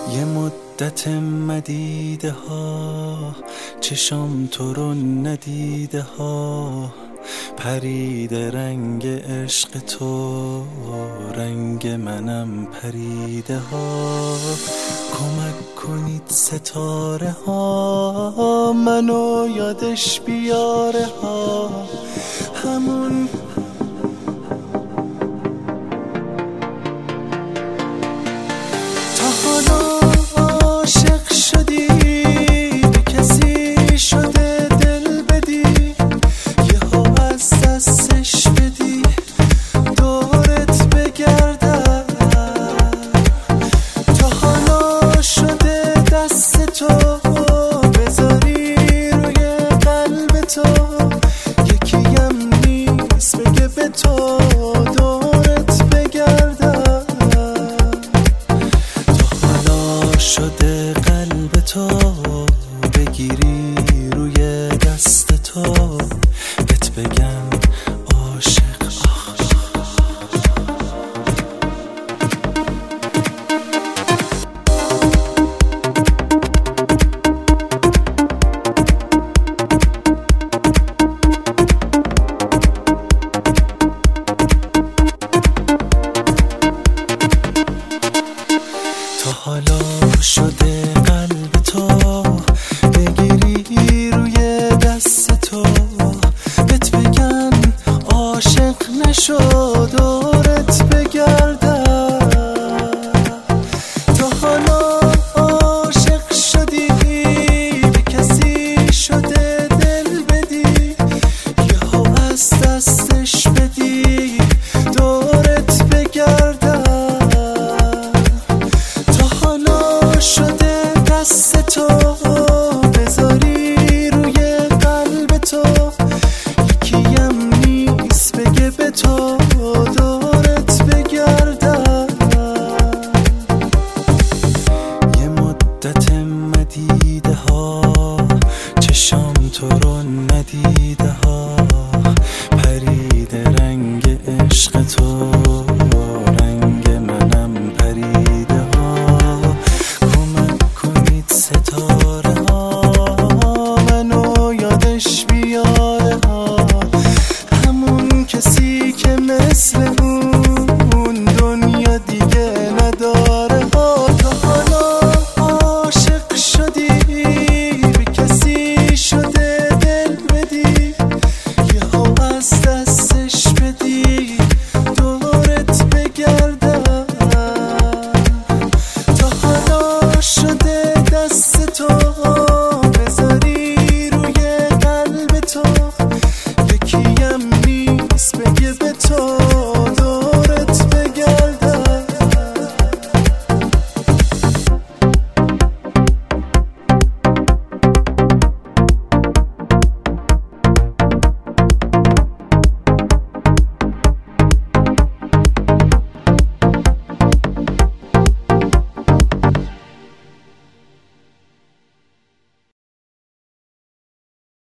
یه مدت مدیده ها چشام تو رو ندیده ها، پریده رنگ عشق تو، رنگ منم پریده ها. کمک کنید ستاره ها منو یادش بیاره ها، همون تا حالا عاشق شدی به کسی شده دل بدی، یهو از دستش بدی دورت بگردم. تا حالا شده دست تو بذاری روی قلب تو، یکیم نیست بگه به تو دورت بگردم. تا حالا شده قلب تو بگیری روی دست تو، بهت بگم عاشق. تا حالا شده قلب تو بگیری روی دست تو، بهت بگم عاشق نشو دورت بگردم. تا حالا عاشق شدی به کسی شده دل بدی، یهو از دستش بدی دورت بگردم. تا حالا شده